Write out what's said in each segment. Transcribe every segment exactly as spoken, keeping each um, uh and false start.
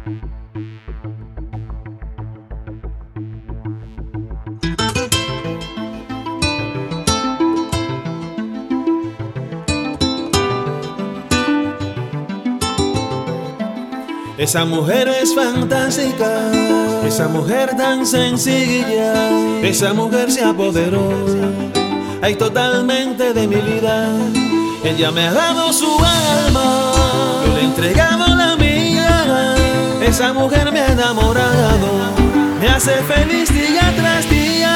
Esa mujer es fantástica, esa mujer tan sencilla, esa mujer se apoderó, ay, totalmente de mi vida. Ella me ha dado su alma, yo le he entregado la mía. Esa mujer me ha enamorado, me hace feliz día tras día.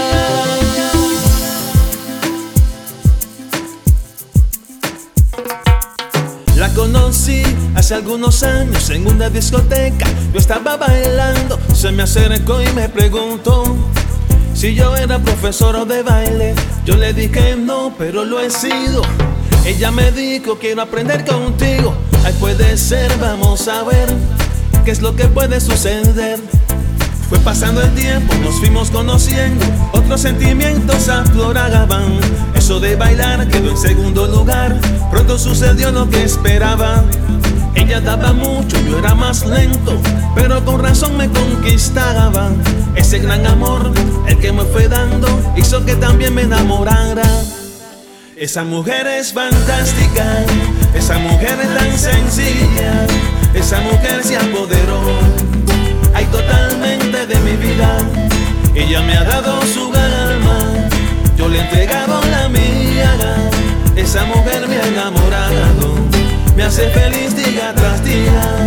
La conocí hace algunos años en una discoteca. Yo estaba bailando, se me acercó y me preguntó si yo era profesor de baile. Yo le dije no, pero lo he sido. Ella me dijo quiero aprender contigo. Ay, puede ser, vamos a ver qué es lo que puede suceder. Fue pasando el tiempo, nos fuimos conociendo, otros sentimientos afloraban. Eso de bailar quedó en segundo lugar, pronto sucedió lo que esperaba. Ella daba mucho, yo era más lento, pero con razón me conquistaba. Ese gran amor, el que me fue dando, hizo que también me enamorara. Esa mujer es fantástica, esa mujer es tan sencilla, esa mujer se apoderó, ay, totalmente de mi vida. Ella me ha dado su alma, yo le he entregado la mía. Esa mujer me ha enamorado, me hace feliz día tras día.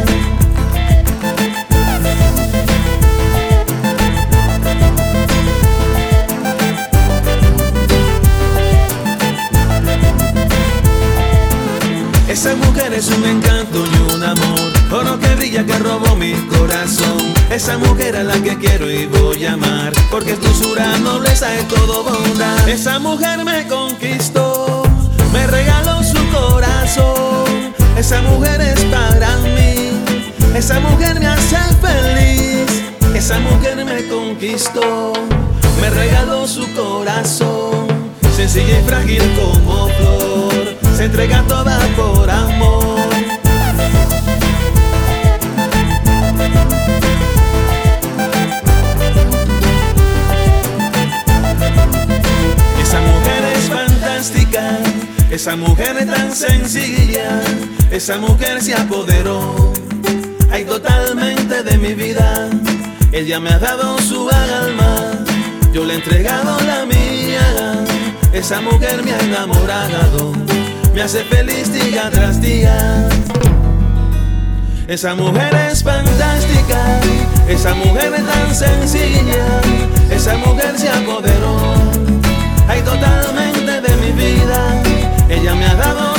Esa mujer es un encanto y un amor, oro que brilla que robó mi corazón. Esa mujer a la que quiero y voy a amar, porque es dulzura, nobleza, es todo bondad. Esa mujer me conquistó, me regaló su corazón. Esa mujer es para mí, esa mujer me hace feliz. Esa mujer me conquistó, me regaló su corazón. Sencilla y frágil como flor, se entrega toda por amor. Esa mujer es fantástica, esa mujer es tan sencilla, esa mujer se apoderó, ay, totalmente de mi vida. Ella me ha dado su alma, yo le he entregado la mía. Esa mujer me ha enamorado, me hace feliz día tras día. Esa mujer es fantástica, esa mujer es tan sencilla, esa mujer se apoderó, ay, totalmente de mi vida. Ella me ha dado